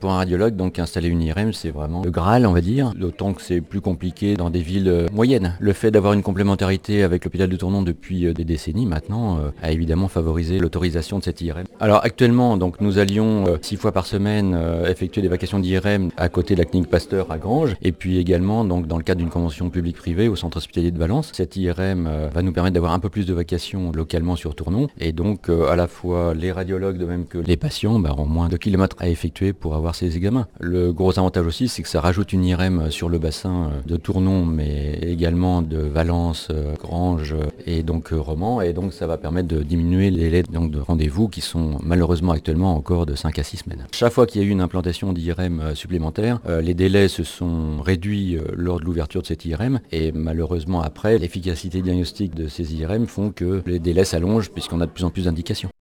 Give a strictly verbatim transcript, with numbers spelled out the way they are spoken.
Pour un radiologue, donc installer une I R M, c'est vraiment le Graal, on va dire, d'autant que c'est plus compliqué dans des villes euh, moyennes. Le fait d'avoir une complémentarité avec l'hôpital de Tournon depuis euh, des décennies maintenant euh, a évidemment favorisé l'autorisation de cette I R M. Alors actuellement, donc nous allions euh, six fois par semaine euh, effectuer des vacations d'I R M à côté de la clinique Pasteur à Granges, et puis également donc dans le cadre d'une convention publique-privée au centre hospitalier de Valence. Cette I R M euh, va nous permettre d'avoir un peu plus de vacations localement sur Tournon, et donc euh, à la fois les radiologues de même que les patients bah, auront moins de kilomètres à effectuer pour avoir ces examens. Le gros avantage aussi, c'est que ça rajoute une I R M sur le bassin de Tournon, mais également de Valence, Granges et donc Romans, et donc ça va permettre de diminuer les délais donc, de rendez-vous qui sont malheureusement actuellement encore de cinq à six semaines. Chaque fois qu'il y a eu une implantation d'I R M supplémentaire, euh, les délais se sont réduits euh, lors de l'ouverture de cette I R M, et malheureusement après, l'efficacité diagnostique de ces I R M font que les délais s'allongent puisqu'on a de plus en plus d'indications.